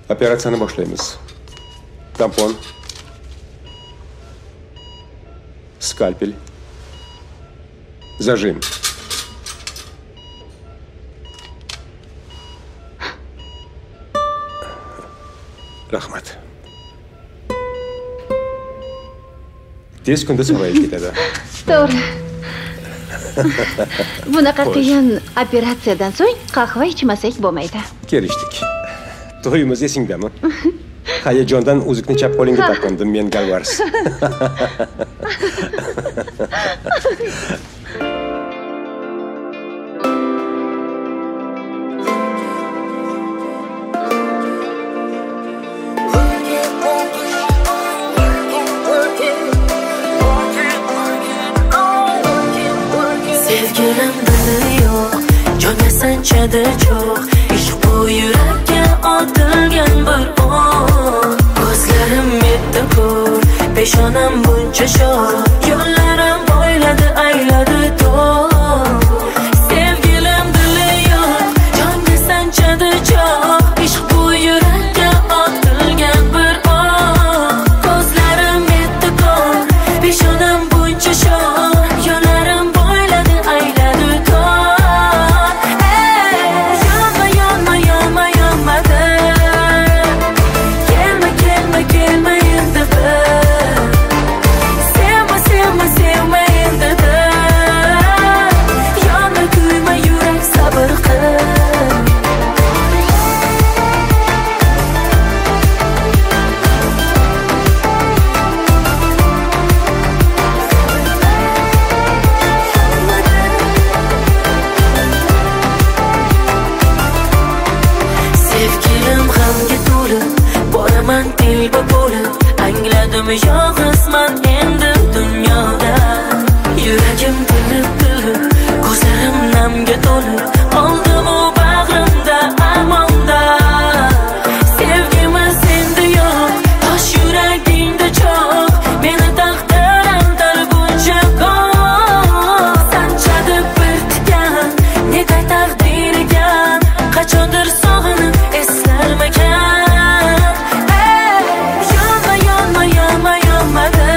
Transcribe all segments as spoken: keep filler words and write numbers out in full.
Operatsiyani boshlaymiz. Tampon, skalpel, zajim. Rahmat. Tez kunda sog'ayib ketadi. To'g'ri. Bunaqa qiyin operatsiyadan so'ng qahva ichmasak bo'lmaydi. Kelishdik. To'yimiz esingdami? Hayajondan o'zikni chap qo'lingga taqindim men Galvars. Sevgilim dili yo'q, jonga sanchadi cho'q. Ishq bu yurakka otilgan bir o'q. Ko'zlarim yetti ko'r, peshonam buncha sho'r. Yo'llarim bo'yladi ayladi to'q. Sevgilim dili yo'q, jonga sanchadi cho'q. Ishq bu yurakka otilgan bir o'q. Ko'zlarim yetti ko'r, peshonam buncha sho'r. Yo'llarim bo'yladi ayladi to'q. Yonma, yonma, yonma, yonmadi. Kelma, kelma, kelma endi bir. Sevma, sevma, sevma endi bir. Yonma, kuyma, yurak sabr qil. Sevgilim g'amga to'lib, boraman telba bo'lib. Angladim yolg'izman endi dunyoda. Yuragim tilib tilib, ko'zlarim namga to'lib. Qoldim u bag'rimda armonda. Sevgimiz endi yo'q, tosh yuragingda cho'q. Meni taqdirim talguncha ko'q. Sanchadi bir tikan, negay taqdirigan. Qachondir sog'inib eslarmagan. Yonma, yonma, yonma, yonmadi.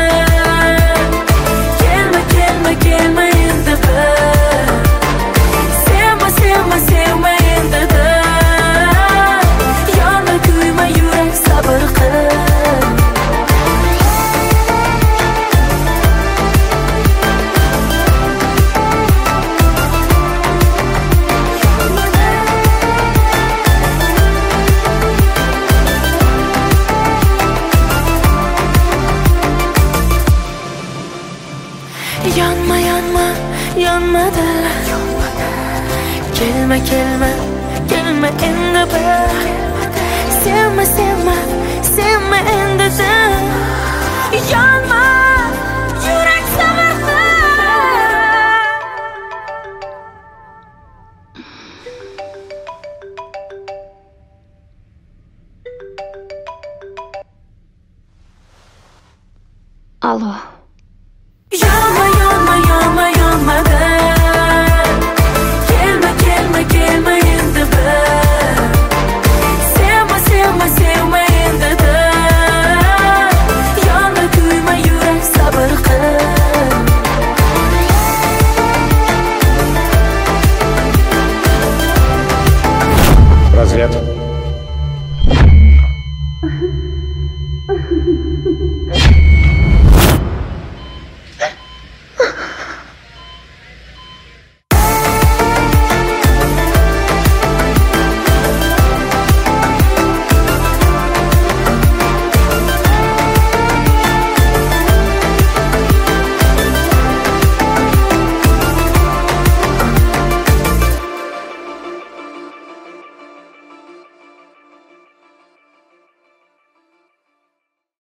Kelma, kelma, kelma endi bir. Sevma, sevma, sevma endi bir. Yonma, kuyma, yurak sabr qil. Yonma, yonma, yonmadi. Kelma, kelma, kelma endi bir. Sevma, sevma, sevma endi bir. Yonma, yurak sabr qil. Alo. Yonma,